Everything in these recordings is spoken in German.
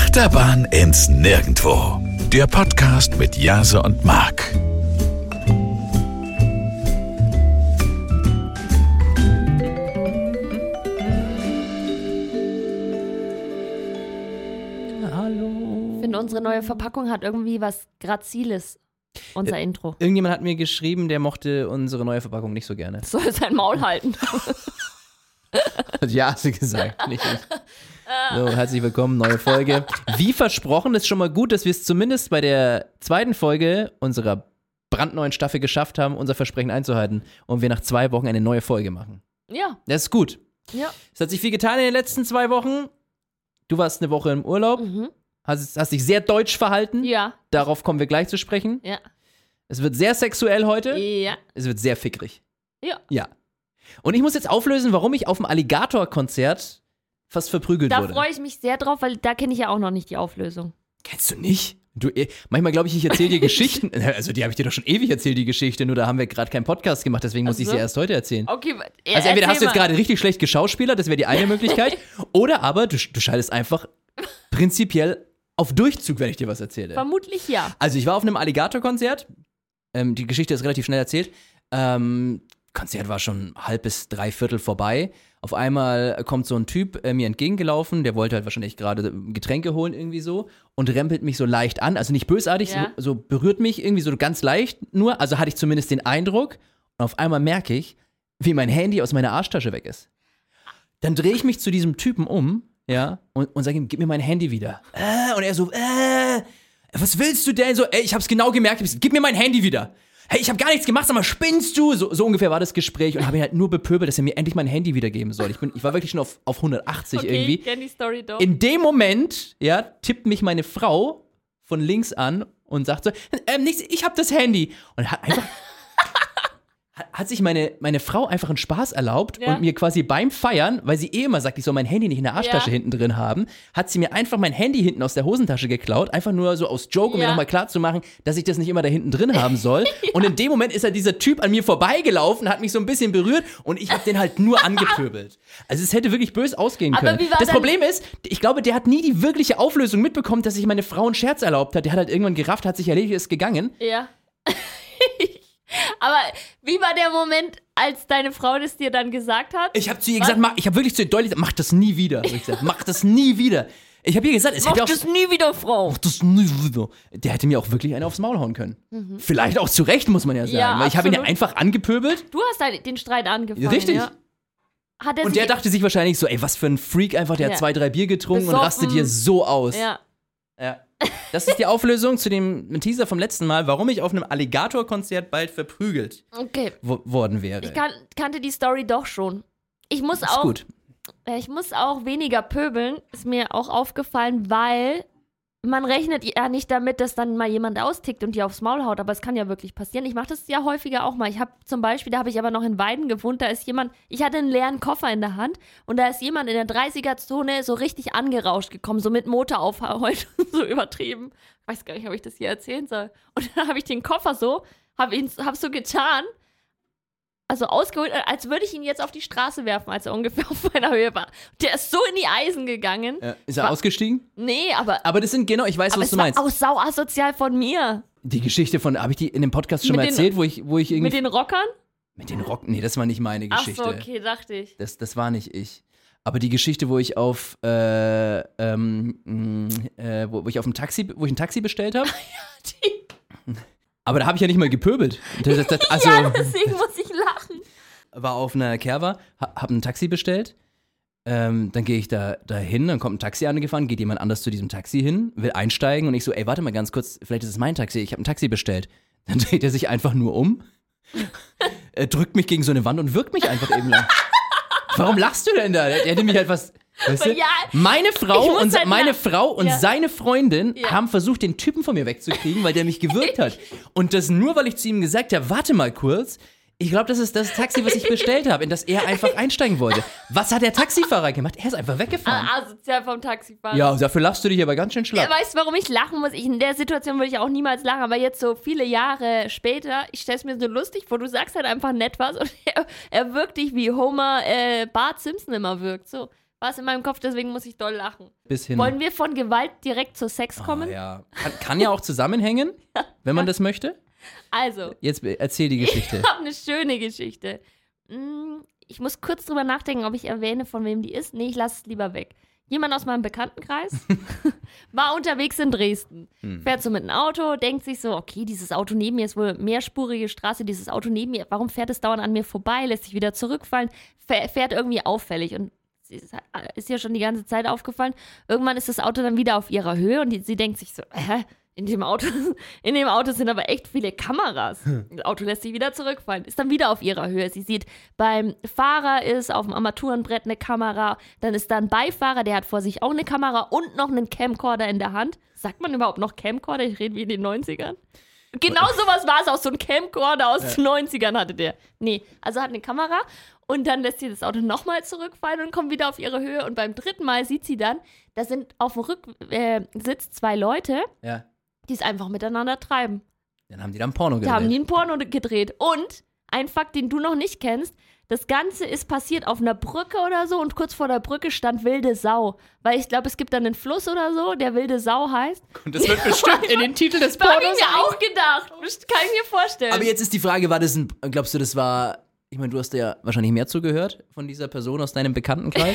Achterbahn ins Nirgendwo. Der Podcast mit Jase und Mark. Hallo. Ich finde, unsere neue Verpackung hat irgendwie was Graziles. Unser Intro. Irgendjemand hat mir geschrieben, der mochte unsere neue Verpackung nicht so gerne. Soll sein Maul halten. Hat Jase gesagt, nicht ich. So, herzlich willkommen, neue Folge. Wie versprochen, ist schon mal gut, dass wir es zumindest bei der zweiten Folge unserer brandneuen Staffel geschafft haben, unser Versprechen einzuhalten und wir nach 2 Wochen eine neue Folge machen. Ja. Das ist gut. Ja. Es hat sich viel getan in den letzten 2 Wochen. Du warst eine Woche im Urlaub, hast dich sehr deutsch verhalten. Ja. Darauf kommen wir gleich zu sprechen. Ja. Es wird sehr sexuell heute. Ja. Es wird sehr fickrig. Ja. Ja. Und ich muss jetzt auflösen, warum ich auf dem Alligator-Konzert fast verprügelt wurde. Da freue ich mich sehr drauf, weil da kenne ich ja auch noch nicht die Auflösung. Kennst du nicht? Manchmal glaube ich erzähle dir Geschichten. Also die habe ich dir doch schon ewig erzählt, die Geschichte. Nur da haben wir gerade keinen Podcast gemacht, deswegen muss ich sie erst heute erzählen. Okay. Also entweder hast du jetzt gerade richtig schlecht geschauspielert, das wäre die eine Möglichkeit. Oder aber du schaltest einfach prinzipiell auf Durchzug, wenn ich dir was erzähle. Vermutlich ja. Also ich war auf einem Alligator-Konzert. Die Geschichte ist relativ schnell erzählt. Konzert war schon 2 bis 3/4 vorbei. Auf einmal kommt so ein Typ mir entgegengelaufen, der wollte halt wahrscheinlich gerade Getränke holen irgendwie so und rempelt mich so leicht an, also nicht bösartig, Ja. so berührt mich irgendwie so ganz leicht nur, also hatte ich zumindest den Eindruck und auf einmal merke ich, wie mein Handy aus meiner Arschtasche weg ist. Dann drehe ich mich zu diesem Typen um, ja, und sage ihm, gib mir mein Handy wieder. Und er so, was willst du denn? So, ich hab's genau gemerkt, gib mir mein Handy wieder. Hey, ich habe gar nichts gemacht, sag mal, spinnst du? So ungefähr war das Gespräch und habe ihn halt nur bepöbelt, dass er mir endlich mein Handy wiedergeben soll. Ich war wirklich schon auf 180 irgendwie. Ich kenne die Story doch. In dem Moment, ja, tippt mich meine Frau von links an und sagt so, nichts, ich habe das Handy. Und hat sich meine Frau einfach einen Spaß erlaubt und mir quasi beim Feiern, weil sie immer sagt, ich soll mein Handy nicht in der Arschtasche hinten drin haben, hat sie mir einfach mein Handy hinten aus der Hosentasche geklaut, einfach nur so aus Joke, um mir nochmal klarzumachen, dass ich das nicht immer da hinten drin haben soll. Und in dem Moment ist halt dieser Typ an mir vorbeigelaufen, hat mich so ein bisschen berührt und ich habe den halt nur angepöbelt. Also es hätte wirklich böse ausgehen können. Das Problem ist, ich glaube, der hat nie die wirkliche Auflösung mitbekommen, dass sich meine Frau einen Scherz erlaubt hat. Der hat halt irgendwann gerafft, hat sich erledigt, ist gegangen. Ja. Aber wie war der Moment, als deine Frau das dir dann gesagt hat? Ich habe zu ihr gesagt, ich habe wirklich zu ihr deutlich gesagt, mach das nie wieder. Ich gesagt, mach das nie wieder. Ich habe ihr gesagt, mach das nie wieder, Frau. Mach das nie wieder. Der hätte mir auch wirklich eine aufs Maul hauen können. Vielleicht auch zu Recht, muss man ja sagen. Ja, weil ich habe ihn ja einfach angepöbelt. Du hast halt den Streit angefangen. Richtig. Ja. Und der dachte sich wahrscheinlich so, ey, was für ein Freak einfach, der hat 2, 3 Bier getrunken Besoffen. und rastet hier so aus. Ja. Das ist die Auflösung zu dem Teaser vom letzten Mal, warum ich auf einem Alligator-Konzert bald verprügelt worden wäre. Ich kannte die Story doch schon. Ich muss auch weniger pöbeln, ist mir auch aufgefallen, weil man rechnet ja nicht damit, dass dann mal jemand austickt und dir aufs Maul haut, aber es kann ja wirklich passieren. Ich mache das ja häufiger auch mal. Ich habe zum Beispiel, da habe ich aber noch in Weiden gewohnt, ich hatte einen leeren Koffer in der Hand und da ist jemand in der 30er-Zone so richtig angerauscht gekommen, so mit Motor aufheulen, so übertrieben. Ich weiß gar nicht, ob ich das hier erzählen soll. Und dann habe ich den Koffer so, hab so getan, also ausgeholt, als würde ich ihn jetzt auf die Straße werfen, als er ungefähr auf meiner Höhe war. Der ist so in die Eisen gegangen. Ja, ist er ausgestiegen? Nee, aber das sind, genau, ich weiß, was du meinst. Aber es war auch sau asozial von mir. Die Geschichte habe ich die in dem Podcast schon mal erzählt, wo ich irgendwie... Mit den Rockern? Mit den Rockern? Nee, das war nicht meine Geschichte. Ach so, okay, dachte ich. Das war nicht ich. Aber die Geschichte, wo ich wo ich ein Taxi bestellt habe. Ja, die... Aber da habe ich ja nicht mal gepöbelt. Also, ja, deswegen muss ich lachen. War auf einer Kerwa, habe ein Taxi bestellt. Dann gehe ich da hin, dann kommt ein Taxi angefahren, geht jemand anders zu diesem Taxi hin, will einsteigen und ich so, ey, warte mal ganz kurz, vielleicht ist es mein Taxi, ich habe ein Taxi bestellt. Dann dreht er sich einfach nur um, drückt mich gegen so eine Wand und wirkt mich einfach eben lang. Warum lachst du denn da? Der hätte mich halt was... Weißt du? Ja, meine Frau und ja. seine Freundin haben versucht, den Typen von mir wegzukriegen, weil der mich gewürgt hat. Und das nur, weil ich zu ihm gesagt habe, warte mal kurz, ich glaube, das ist das Taxi, was ich bestellt habe, in das er einfach einsteigen wollte. Was hat der Taxifahrer gemacht? Er ist einfach weggefahren. Asozial vom Taxifahrer. Ja, dafür lachst du dich aber ganz schön schlapp. Weißt du, warum ich lachen muss? In der Situation würde ich auch niemals lachen, aber jetzt so viele Jahre später, ich stelle es mir so lustig vor, du sagst halt einfach nett was und er wirkt dich wie Homer Bart Simpson immer wirkt, so. war es in meinem Kopf, deswegen muss ich doll lachen. Bis hin. Wollen wir von Gewalt direkt zu Sex kommen? Ja. Kann ja auch zusammenhängen, wenn man das möchte. Also. Jetzt erzähl die Geschichte. Ich habe eine schöne Geschichte. Ich muss kurz drüber nachdenken, ob ich erwähne, von wem die ist. Nee, ich lasse es lieber weg. Jemand aus meinem Bekanntenkreis war unterwegs in Dresden. Fährt so mit einem Auto, denkt sich so, okay, dieses Auto neben mir ist wohl mehrspurige Straße, dieses Auto neben mir, warum fährt es dauernd an mir vorbei, lässt sich wieder zurückfallen, fährt irgendwie auffällig und ist ja schon die ganze Zeit aufgefallen. Irgendwann ist das Auto dann wieder auf ihrer Höhe und sie denkt sich so, in dem Auto sind aber echt viele Kameras. Das Auto lässt sich wieder zurückfallen, ist dann wieder auf ihrer Höhe. Sie sieht, beim Fahrer ist auf dem Armaturenbrett eine Kamera, dann ist da ein Beifahrer, der hat vor sich auch eine Kamera und noch einen Camcorder in der Hand. Sagt man überhaupt noch Camcorder? Ich rede wie in den 90ern. Genau sowas war es auch, so ein Camcorder aus den 90ern hatte der. Nee, also hat eine Kamera und dann lässt sie das Auto nochmal zurückfallen und kommt wieder auf ihre Höhe und beim dritten Mal sieht sie dann, da sind auf dem Rücksitz 2 Leute, die es einfach miteinander treiben. Dann haben die dann Porno gedreht. Da haben die ein Porno gedreht. Und ein Fakt, den du noch nicht kennst, das Ganze ist passiert auf einer Brücke oder so und kurz vor der Brücke stand Wilde Sau. Weil ich glaube, es gibt dann einen Fluss oder so, der Wilde Sau heißt. Und das wird bestimmt in den Titel des Pornos. Habe ich mir auch gedacht. Kann ich mir vorstellen. Aber jetzt ist die Frage, glaubst du, das war, ich meine, du hast ja wahrscheinlich mehr zugehört von dieser Person aus deinem Bekanntenkreis?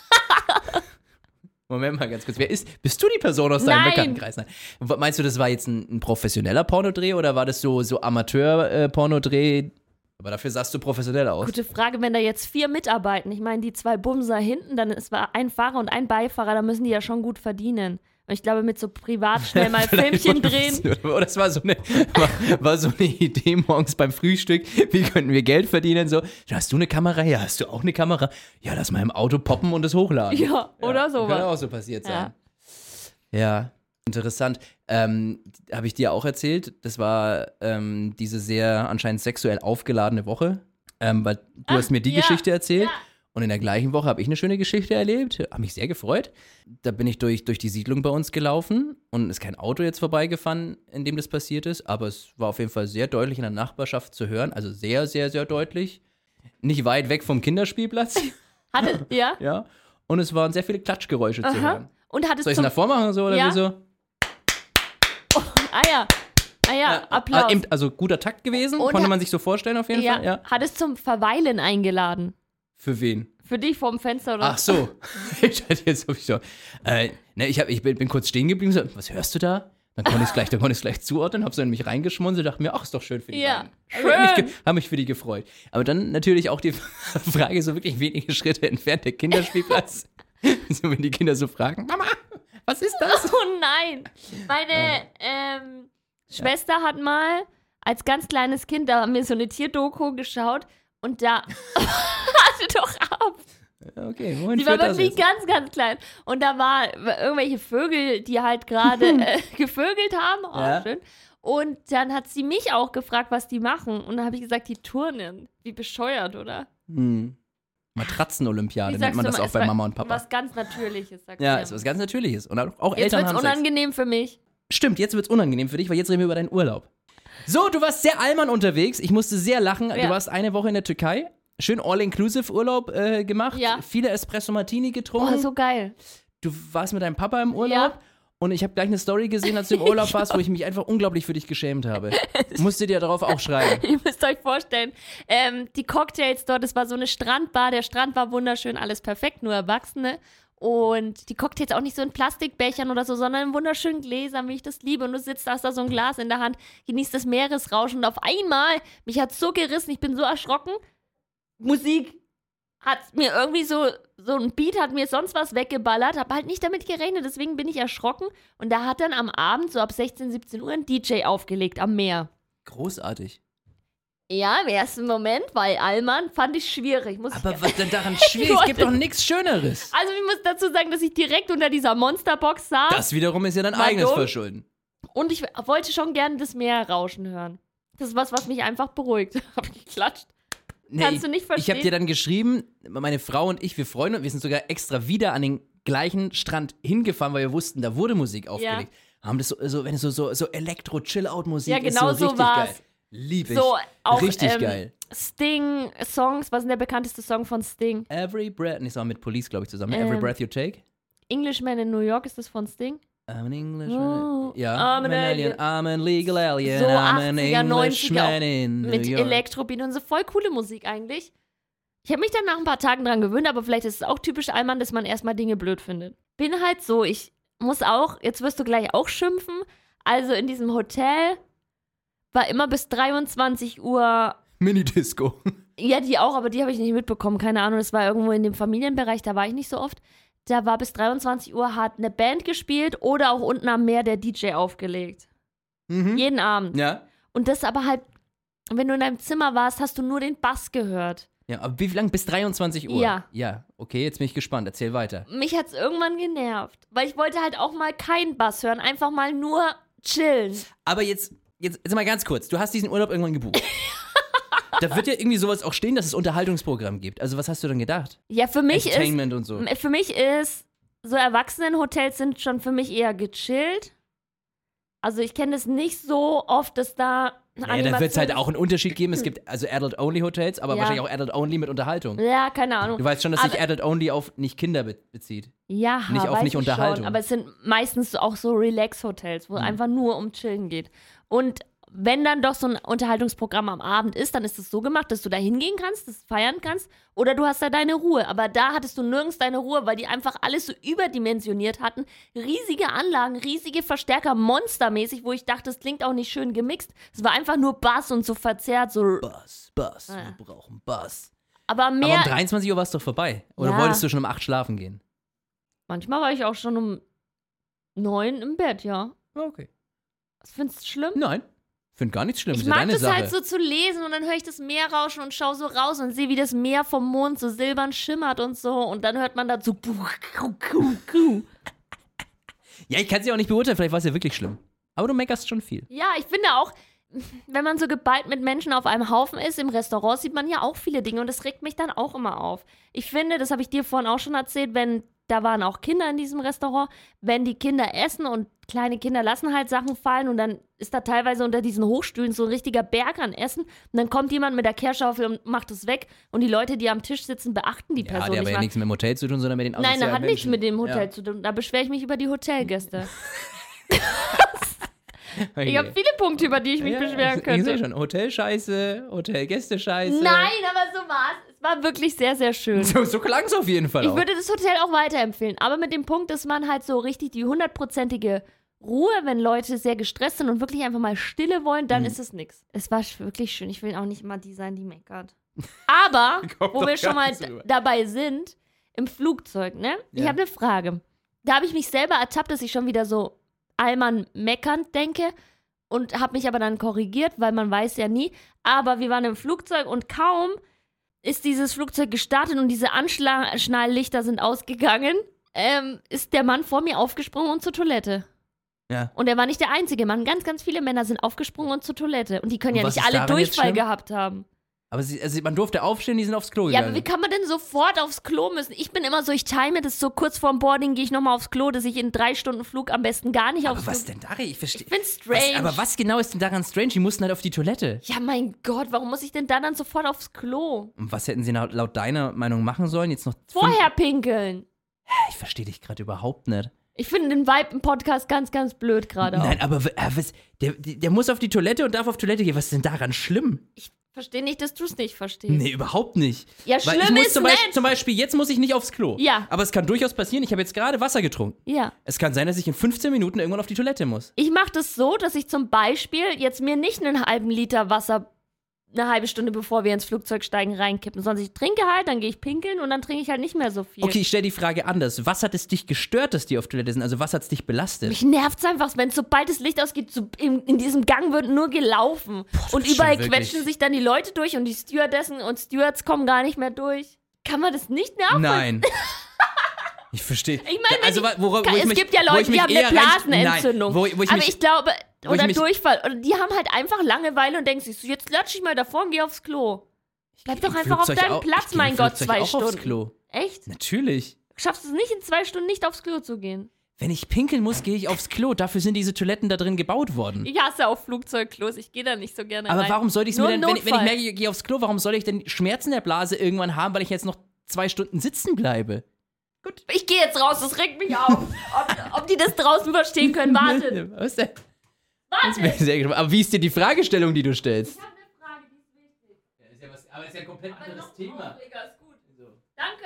Moment mal ganz kurz. Bist du die Person aus deinem Bekanntenkreis? Nein. Meinst du, das war jetzt ein professioneller Pornodreh oder war das so Amateur-Pornodreh? Aber dafür sahst du professionell aus. Gute Frage, wenn da jetzt 4 mitarbeiten. Ich meine, die 2 Bumser hinten, dann ist ein Fahrer und ein Beifahrer, da müssen die ja schon gut verdienen. Und ich glaube, mit so privat schnell mal Filmchen drehen. Das war so eine Idee morgens beim Frühstück. Wie könnten wir Geld verdienen? So, hast du eine Kamera? Ja, hast du auch eine Kamera? Ja, lass mal im Auto poppen und es hochladen. Ja, oder sowas. Kann auch so passiert sein. Ja, interessant. Habe ich dir auch erzählt, das war diese sehr anscheinend sexuell aufgeladene Woche, weil du hast mir die Geschichte erzählt. Ja. Und in der gleichen Woche habe ich eine schöne Geschichte erlebt, habe mich sehr gefreut. Da bin ich durch die Siedlung bei uns gelaufen und ist kein Auto jetzt vorbeigefahren, in dem das passiert ist, aber es war auf jeden Fall sehr deutlich in der Nachbarschaft zu hören, also sehr, sehr, sehr deutlich. Nicht weit weg vom Kinderspielplatz. Ja. Und es waren sehr viele Klatschgeräusche zu hören. Und soll ich es davor machen so, oder wie so? Oh, Applaus. Also guter Takt gewesen, und konnte man sich so vorstellen auf jeden Fall. Ja. Hat es zum Verweilen eingeladen. Für wen? Für dich vorm Fenster, oder? Ach so. Ich bin kurz stehen geblieben, so, was hörst du da? Dann konnte ich es gleich zuordnen, habe so in mich reingeschmunzelt, dachte mir, ach, ist doch schön für die beiden. Schön. Habe mich für die gefreut. Aber dann natürlich auch die Frage, so wirklich wenige Schritte entfernt, der Kinderspielplatz. So, wenn die Kinder so fragen, Mama, was ist das? Oh nein. Meine Schwester hat mal als ganz kleines Kind, da haben wir so eine Tierdoku geschaut und da warte doch ab. Okay, wohin die war wirklich ganz, ganz klein. Und da waren irgendwelche Vögel, die halt gerade gevögelt haben. Oh, schön. Und dann hat sie mich auch gefragt, was die machen. Und dann habe ich gesagt, die turnen. Wie bescheuert, oder? Matratzenolympiade nennt man das auch bei Mama und Papa. Was ganz Natürliches, sagst du. Ja, ist was ganz Natürliches. Und auch jetzt Eltern haben Sex. Jetzt wird's unangenehm für mich. Stimmt, jetzt wird's unangenehm für dich, weil jetzt reden wir über deinen Urlaub. So, du warst sehr Allmann unterwegs. Ich musste sehr lachen. Ja. Du warst eine Woche in der Türkei. Schön All-Inclusive-Urlaub gemacht. Ja. Viele Espresso Martini getrunken. Oh, so geil. Du warst mit deinem Papa im Urlaub. Ja. Und ich habe gleich eine Story gesehen, als du im Urlaub warst, wo ich mich einfach unglaublich für dich geschämt habe. Musste dir darauf auch schreiben. Ihr müsst euch vorstellen, die Cocktails dort, es war so eine Strandbar. Der Strand war wunderschön, alles perfekt, nur Erwachsene. Und die Cocktails auch nicht so in Plastikbechern oder so, sondern in wunderschönen Gläsern, wie ich das liebe. Und du sitzt, hast da so ein Glas in der Hand, genießt das Meeresrauschen. Und auf einmal, mich hat so gerissen, ich bin so erschrocken. Musik hat mir irgendwie so ein Beat hat mir sonst was weggeballert, habe halt nicht damit gerechnet, deswegen bin ich erschrocken. Und da hat dann am Abend, so ab 16, 17 Uhr, ein DJ aufgelegt am Meer. Großartig. Ja, im ersten Moment, weil Allmann fand ich schwierig. Aber was denn daran schwierig? Es gibt doch nichts Schöneres. Also ich muss dazu sagen, dass ich direkt unter dieser Monsterbox saß. Das wiederum ist ja dein eigenes Verschulden. Und ich wollte schon gerne das Meerrauschen hören. Das ist was mich einfach beruhigt. Hab ich geklatscht. Nee, kannst du nicht verstehen? Ich habe dir dann geschrieben, meine Frau und ich, wir freuen uns, wir sind sogar extra wieder an den gleichen Strand hingefahren, weil wir wussten, da wurde Musik aufgelegt. Haben das wenn es so Elektro-Chill-Out-Musik ist, genau so richtig geil. Lieb ich. So, auch, richtig geil. Sting-Songs, was ist denn der bekannteste Song von Sting? Every Breath, nicht so mit Police, glaube ich, zusammen. Every Breath You Take. Englishman in New York, ist das von Sting? I'm an Englishman. Oh, Ja, I'm an alien. I'm an legal alien. So I'm an 80er, 90er Englishman in New mit York. Elektrobeat und so, voll coole Musik eigentlich. Ich habe mich dann nach ein paar Tagen dran gewöhnt, aber vielleicht ist es auch typisch Allmann, dass man erstmal Dinge blöd findet. Bin halt so, ich muss auch, jetzt wirst du gleich auch schimpfen, also in diesem Hotel war immer bis 23 Uhr... Minidisco. Ja, die auch, aber die habe ich nicht mitbekommen, keine Ahnung, das war irgendwo in dem Familienbereich, da war ich nicht so oft. Da war bis 23 Uhr, hat eine Band gespielt oder auch unten am Meer der DJ aufgelegt. Mhm. Jeden Abend. Ja. Und das aber halt, wenn du in deinem Zimmer warst, hast du nur den Bass gehört. Ja, aber wie lange? Bis 23 Uhr? Ja. Ja, okay, jetzt bin ich gespannt. Erzähl weiter. Mich hat's irgendwann genervt, weil ich wollte halt auch mal keinen Bass hören, einfach mal nur chillen. Aber jetzt mal ganz kurz. Du hast diesen Urlaub irgendwann gebucht. Da wird ja irgendwie sowas auch stehen, dass es Unterhaltungsprogramm gibt. Also was hast du denn gedacht? Ja, für mich Entertainment und so. Für mich ist, so Erwachsenenhotels sind schon für mich eher gechillt. Also ich kenne es nicht so oft, dass da Ja, da wird es halt auch einen Unterschied geben. Es gibt also Adult-Only-Hotels, aber wahrscheinlich auch Adult-Only mit Unterhaltung. Ja, keine Ahnung. Du weißt schon, dass sich Adult-Only auf nicht Kinder bezieht. Ja, nicht auf weiß nicht ich Unterhaltung. Schon, aber es sind meistens auch so Relax-Hotels, wo einfach nur um Chillen geht. Und wenn dann doch so ein Unterhaltungsprogramm am Abend ist, dann ist es so gemacht, dass du da hingehen kannst, das feiern kannst, oder du hast da deine Ruhe. Aber da hattest du nirgends deine Ruhe, weil die einfach alles so überdimensioniert hatten. Riesige Anlagen, riesige Verstärker, monstermäßig, wo ich dachte, das klingt auch nicht schön gemixt. Es war einfach nur Bass und so verzerrt, so... Bass, wir brauchen Bass. Aber mehr... Aber um 23 Uhr war es doch vorbei. Oder wolltest du schon um 8 schlafen gehen? Manchmal war ich auch schon um 9 im Bett, ja. Okay. Findest du schlimm? Nein. Ich finde gar nichts Schlimmes. Ich mag deine das Sache. halt so zu lesen und dann höre ich das Meer rauschen und schaue so raus und sehe, wie das Meer vom Mond so silbern schimmert und so. Und dann hört man dazu. Ja, ich kann es ja auch nicht beurteilen. Vielleicht war es ja wirklich schlimm. Aber du meckerst schon viel. Ja, ich finde auch, wenn man so geballt mit Menschen auf einem Haufen ist, im Restaurant sieht man ja auch viele Dinge und das regt mich dann auch immer auf. Ich finde, das habe ich dir vorhin auch schon erzählt, da waren auch Kinder in diesem Restaurant, wenn die Kinder essen und kleine Kinder lassen halt Sachen fallen und dann ist da teilweise unter diesen Hochstühlen so ein richtiger Berg an Essen und dann kommt jemand mit der Kehrschaufel und macht es weg und die Leute, die am Tisch sitzen, beachten die Person nicht. Ja, der hat ja nichts mit dem Hotel zu tun, sondern mit den Nein, der hat Menschen. nichts mit dem Hotel zu tun. Da beschwere ich mich über die Hotelgäste. Okay. Ich habe viele Punkte, über die ich mich beschweren könnte. Ich sehe schon, Hotelscheiße, Hotelgäste-Scheiße. Nein, aber so war es. Es war wirklich sehr, sehr schön. So klang es auf jeden Fall Ich auch. würde das Hotel auch weiterempfehlen, aber mit dem Punkt, dass man halt so richtig die 100%ige Ruhe, wenn Leute sehr gestresst sind und wirklich einfach mal Stille wollen, dann ist es nix. Es war wirklich schön. Ich will auch nicht immer die sein, die meckert. Aber, wo wir schon mal dabei sind, im Flugzeug, ne? Ja. Ich habe eine Frage. Da habe ich mich selber ertappt, dass ich schon wieder so Allmann meckernd denke und habe mich aber dann korrigiert, weil man weiß ja nie. Aber wir waren im Flugzeug und kaum ist dieses Flugzeug gestartet und diese Anschnalllichter sind ausgegangen, ist der Mann vor mir aufgesprungen und zur Toilette. Ja. Und er war nicht der einzige Mann. Ganz, ganz viele Männer sind aufgesprungen und zur Toilette. Und die können ja nicht alle Durchfall gehabt haben. Aber man durfte aufstehen, die sind aufs Klo gegangen. Ja, aber wie kann man denn sofort aufs Klo müssen? Ich bin immer so, ich time das so kurz vorm Boarding, gehe ich nochmal aufs Klo, dass ich in 3 Stunden Flug am besten gar nicht aufs Klo. Aber was denn daran? Ich verstehe. Ich find's strange. Aber was genau ist denn daran strange? Die mussten halt auf die Toilette. Ja, mein Gott, warum muss ich denn dann sofort aufs Klo? Und was hätten sie laut deiner Meinung machen sollen? Jetzt noch vorher pinkeln. Ich verstehe dich gerade überhaupt nicht. Ich finde den Vibe im Podcast ganz, ganz blöd gerade auch. Nein, aber der muss auf die Toilette und darf auf Toilette gehen. Was ist denn daran schlimm? Ich verstehe nicht, dass du es nicht verstehst. Nee, überhaupt nicht. Ja, weil schlimm ist zum Beispiel, jetzt muss ich nicht aufs Klo. Ja. Aber es kann durchaus passieren, ich habe jetzt gerade Wasser getrunken. Ja. Es kann sein, dass ich in 15 Minuten irgendwann auf die Toilette muss. Ich mache das so, dass ich zum Beispiel jetzt mir nicht einen halben Liter Wasser eine halbe Stunde bevor wir ins Flugzeug steigen reinkippen, sondern ich trinke halt, dann gehe ich pinkeln und dann trinke ich halt nicht mehr so viel. Okay, ich stelle die Frage anders. Was hat es dich gestört, dass die auf Toilette sind? Also was hat es dich belastet? Mich nervt's einfach, wenn sobald das Licht ausgeht, so in diesem Gang wird nur gelaufen. Und überall quetschen sich dann die Leute durch und die Stewardessen und Stewards kommen gar nicht mehr durch. Kann man das nicht nachvollziehen? Nein. Ich verstehe. Ich meine, also, es gibt ja Leute, die haben eine Blasenentzündung. Aber ich glaube, oder Durchfall. Und die haben halt einfach Langeweile und denken sich so, jetzt latsch ich mal davor und geh aufs Klo. Bleib doch einfach auf deinem Platz, mein Gott, 2 Stunden. Aufs Klo. Echt? Natürlich. Schaffst du es nicht, in 2 Stunden nicht aufs Klo zu gehen? Wenn ich pinkeln muss, gehe ich aufs Klo. Dafür sind diese Toiletten da drin gebaut worden. Ich hasse auch Flugzeugklos. Ich gehe da nicht so gerne rein. Aber warum soll ich es mir denn, wenn ich merke, ich gehe aufs Klo, warum soll ich denn Schmerzen der Blase irgendwann haben, weil ich jetzt noch 2 Stunden sitzen bleibe? Gut, ich gehe jetzt raus, das regt mich auf. Ob die das draußen verstehen können, wartet. Was denn? Warte. Aber wie ist dir die Fragestellung, die du stellst? Ich habe eine Frage, die ist wichtig. Ja, aber es ist ja ein komplett anderes Thema. Ist gut. So. Danke.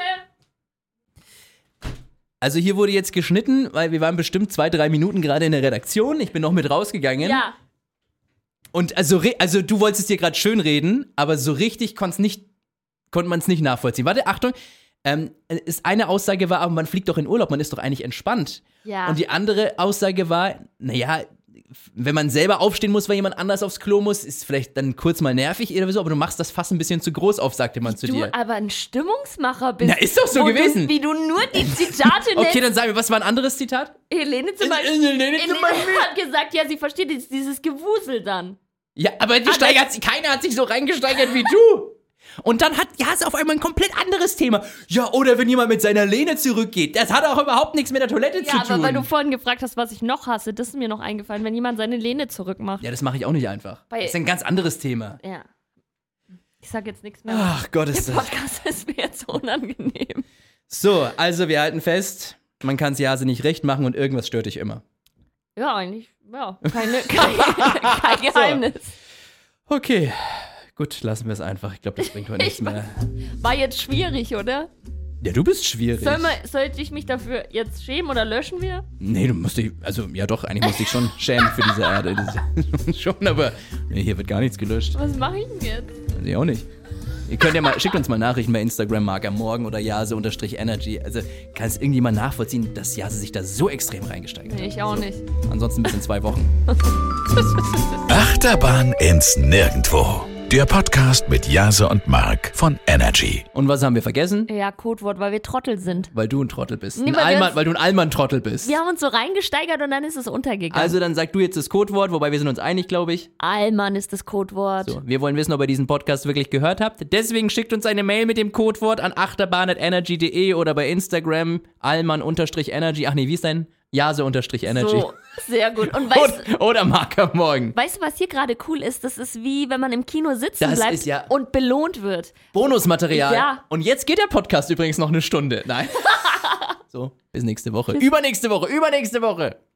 Also hier wurde jetzt geschnitten, weil wir waren bestimmt 2-3 Minuten gerade in der Redaktion. Ich bin noch mit rausgegangen. Ja. Und also du wolltest es dir gerade schön reden, aber so richtig konnte man es nicht nachvollziehen. Warte, Achtung. Eine Aussage war, aber man fliegt doch in Urlaub, man ist doch eigentlich entspannt. Ja. Und die andere Aussage war, naja, wenn man selber aufstehen muss, weil jemand anders aufs Klo muss, ist vielleicht dann kurz mal nervig oder so, aber du machst das fast ein bisschen zu groß auf, sagte man zu dir. Du aber ein Stimmungsmacher bist. Na, ist doch so gewesen. Wie du nur die Zitate nennst. Okay, dann sag mir, was war ein anderes Zitat? Helene zum Beispiel hat gesagt, ja, sie versteht dieses Gewusel dann. Ja, aber keiner hat sich so reingesteigert wie du. Und dann hat Jase auf einmal ein komplett anderes Thema. Ja, oder wenn jemand mit seiner Lehne zurückgeht. Das hat auch überhaupt nichts mit der Toilette zu tun. Ja, aber weil du vorhin gefragt hast, was ich noch hasse, das ist mir noch eingefallen, wenn jemand seine Lehne zurückmacht. Ja, das mache ich auch nicht einfach. Das ist ein ganz anderes Thema. Ja. Ich sag jetzt nichts mehr. Ach Gott, ist das. Der Podcast ist mir jetzt unangenehm. So, also wir halten fest, man kann es Jase nicht recht machen und irgendwas stört dich immer. Ja, eigentlich, ja. Kein Geheimnis. So. Okay. Gut, lassen wir es einfach. Ich glaube, das bringt heute nichts mehr. War jetzt schwierig, oder? Ja, du bist schwierig. Sollte ich mich dafür jetzt schämen oder löschen wir? Nee, du musst dich, also ja doch, eigentlich musst du dich schon schämen für diese Erde. Schon, aber nee, hier wird gar nichts gelöscht. Was mache ich denn jetzt? Weiß ich auch nicht. Ihr könnt ja mal, schickt uns mal Nachrichten bei Instagram, Markermorgen oder Jase_Energy. Also kann es irgendjemand nachvollziehen, dass Jase sich da so extrem reingesteigert hat? Nee, ich auch nicht. Ansonsten bis in 2 Wochen. Achterbahn ins Nirgendwo. Der Podcast mit Jase und Mark von Energy. Und was haben wir vergessen? Ja, Codewort, weil wir Trottel sind. Weil du ein Trottel bist. Nee, weil du ein Allmann-Trottel bist. Wir haben uns so reingesteigert und dann ist es untergegangen. Also dann sag du jetzt das Codewort, wobei wir sind uns einig, glaube ich. Allmann ist das Codewort. So, wir wollen wissen, ob ihr diesen Podcast wirklich gehört habt. Deswegen schickt uns eine Mail mit dem Codewort an achterbahn@energy.de oder bei Instagram allmann_energy. Ach nee, wie ist dein? Jase_Energy. So, sehr gut. Und oder Markermorgen. Weißt du, was hier gerade cool ist? Das ist wie, wenn man im Kino sitzen bleibt ja und belohnt wird. Bonusmaterial. Ja. Und jetzt geht der Podcast übrigens noch 1 Stunde. Nein. So, bis nächste Woche. Übernächste Woche.